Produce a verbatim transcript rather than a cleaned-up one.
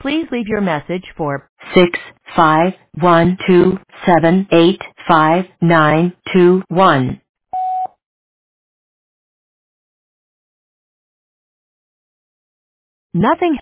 Please leave your message for six five one two seven eight five nine two one. Nothing